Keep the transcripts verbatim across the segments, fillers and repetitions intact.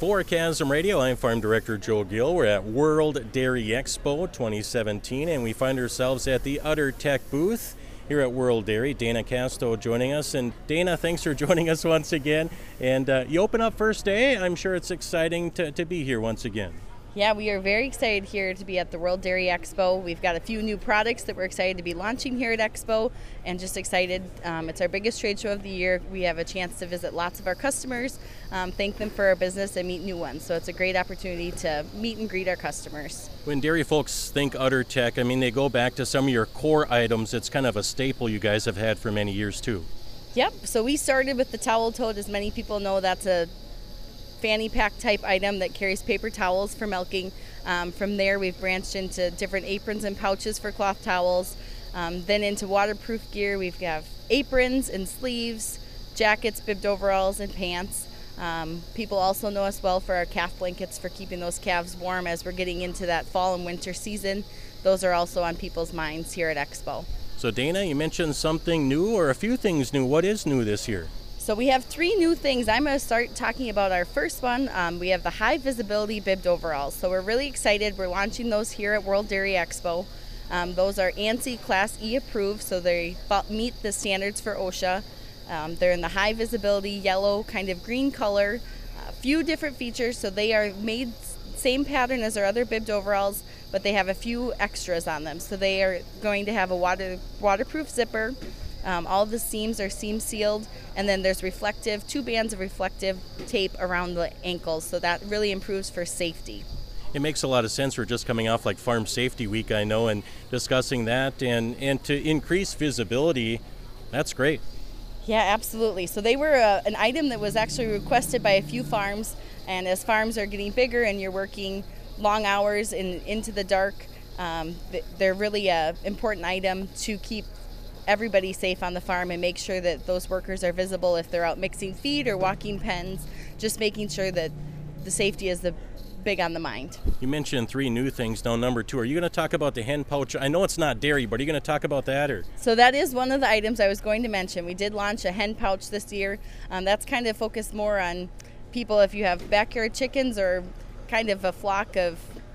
For Chasm Radio, I'm Farm Director Joe Gill. We're at World Dairy Expo twenty seventeen, and we find ourselves at the UdderTech booth here at World Dairy. Dana Casto joining us. And Dana, thanks for joining us once again. And uh, you open up first day. I'm sure it's exciting to, to be here once again. Yeah, we are very excited here to be at the World Dairy Expo. We've got a few new products that we're excited to be launching here at Expo, and just excited. Um, it's our biggest trade show of the year. We have a chance to visit lots of our customers, um, thank them for our business, and meet new ones. So it's a great opportunity to meet and greet our customers. When dairy folks think UdderTech, I mean, they go back to some of your core items. It's kind of a staple you guys have had for many years too. Yep, so we started with the towel tote. As many people know, that's a fanny pack type item that carries paper towels for milking. Um, from there, we've branched into different aprons and pouches for cloth towels. Um, then into waterproof gear, we've got aprons and sleeves, jackets, bibbed overalls, and pants. Um, people also know us well for our calf blankets for keeping those calves warm as we're getting into that fall and winter season. Those are also on people's minds here at Expo. So Dana, you mentioned something new, or a few things new. What is new this year? So we have three new things. I'm going to start talking about our first one. Um, we have the high visibility bibbed overalls. So we're really excited. We're launching those here at World Dairy Expo. Um, those are ANSI Class E approved, so they meet the standards for OSHA. Um, they're in the high visibility yellow, kind of green color. A few different features, so they are made same pattern as our other bibbed overalls, but they have a few extras on them. So they are going to have a water waterproof zipper. Um, all the seams are seam sealed, and then there's reflective, two bands of reflective tape around the ankles, so that really improves for safety. It makes a lot of sense. We're just coming off like Farm Safety Week, I know, and discussing that, and, and to increase visibility, that's great. Yeah, absolutely. So they were uh, an item that was actually requested by a few farms, and as farms are getting bigger and you're working long hours in, into the dark, um, they're really an important item to keep everybody safe on the farm and make sure that those workers are visible if they're out mixing feed or walking pens, just making sure that the safety is the big on the mind. You mentioned three new things. Now, number two, are you going to talk about the hen pouch? I know it's not dairy, but are you going to talk about that? Or So that is one of the items I was going to mention. We did launch a hen pouch this year. Um, that's kind of focused more on people if you have backyard chickens or kind of a flock of,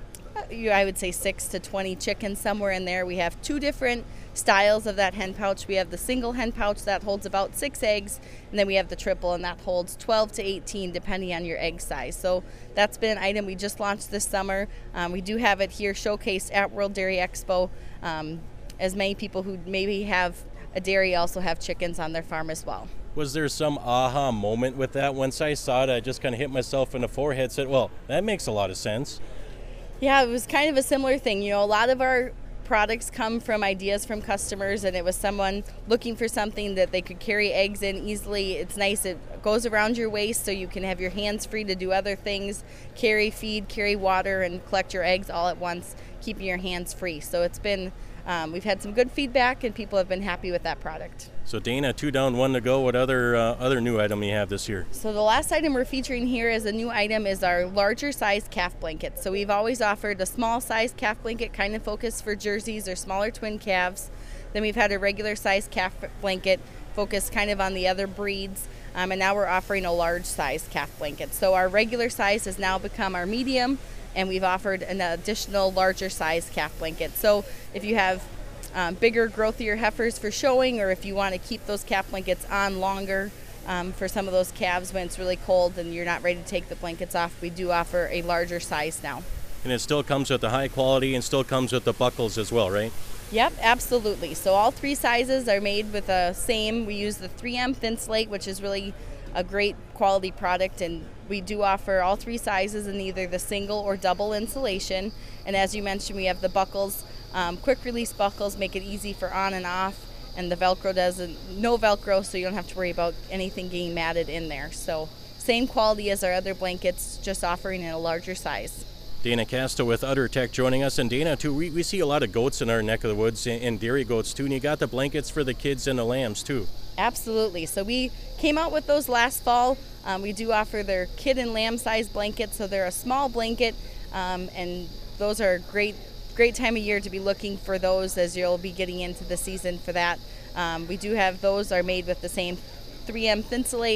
I would say six to twenty chickens, somewhere in there. We have two different styles of that hen pouch. We have the single hen pouch that holds about six eggs, and then we have the triple, and that holds twelve to eighteen depending on your egg size. So that's been an item we just launched this summer. Um, we do have it here showcased at World Dairy Expo, um, as many people who maybe have a dairy also have chickens on their farm as well. Was there some aha moment with that? Once I saw it, I just kind of hit myself in the forehead, said, well, that makes a lot of sense. Yeah, it was kind of a similar thing. You know, a lot of our products come from ideas from customers, and it was someone looking for something that they could carry eggs in easily. It's nice. It goes around your waist so you can have your hands free to do other things, carry feed, carry water, and collect your eggs all at once, keeping your hands free. So it's been, um, we've had some good feedback, and people have been happy with that product. So Dana, two down, one to go. What other uh, other new item you have this year? So the last item we're featuring here as a new item is our larger size calf blanket. So we've always offered a small size calf blanket, kind of focused for jerseys or smaller twin calves. Then we've had a regular size calf blanket focused kind of on the other breeds. Um, and now we're offering a large size calf blanket. So our regular size has now become our medium, and we've offered an additional larger size calf blanket. So if you have Um, bigger, growthier heifers for showing, or if you want to keep those calf blankets on longer um, for some of those calves when it's really cold and you're not ready to take the blankets off, we do offer a larger size now. And it still comes with the high quality and still comes with the buckles as well, right? Yep, absolutely. So all three sizes are made with the same. We use the three M Thin Slate, which is really a great quality product, and we do offer all three sizes in either the single or double insulation. And as you mentioned, we have the buckles. Um, quick release buckles make it easy for on and off, and the Velcro doesn't, no Velcro, so you don't have to worry about anything getting matted in there. So same quality as our other blankets, just offering in a larger size. Dana Casto with UdderTech joining us. And Dana, too, we, we see a lot of goats in our neck of the woods, and, and dairy goats too, and you got the blankets for the kids and the lambs too. Absolutely. So we came out with those last fall. Um, we do offer their kid and lamb size blankets, so they're a small blanket, um, and those are great great time of year to be looking for those as you'll be getting into the season for that. Um, we do have those are made with the same three M Thinsulate,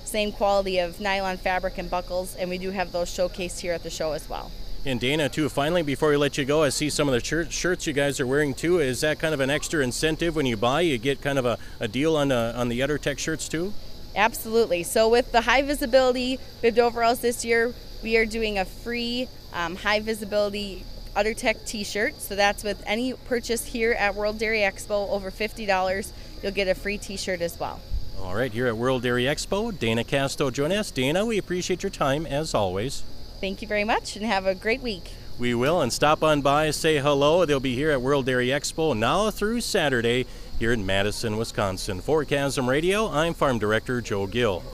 same quality of nylon fabric and buckles, and we do have those showcased here at the show as well. And Dana, too, finally, before we let you go, I see some of the shir- shirts you guys are wearing, too. Is that kind of an extra incentive when you buy? You get kind of a, a deal on, uh, on the UtterTech shirts, too? Absolutely. So with the high visibility bibbed overalls this year, we are doing a free um, high visibility UtterTech t-shirt. So that's with any purchase here at World Dairy Expo over fifty dollars, you'll get a free t-shirt as well. All right, here at World Dairy Expo, Dana Casto joining us. Dana, we appreciate your time as always. Thank you very much and have a great week. We will, and stop on by, say hello. They'll be here at World Dairy Expo now through Saturday here in Madison, Wisconsin. For Chasm Radio, I'm Farm Director Joe Gill.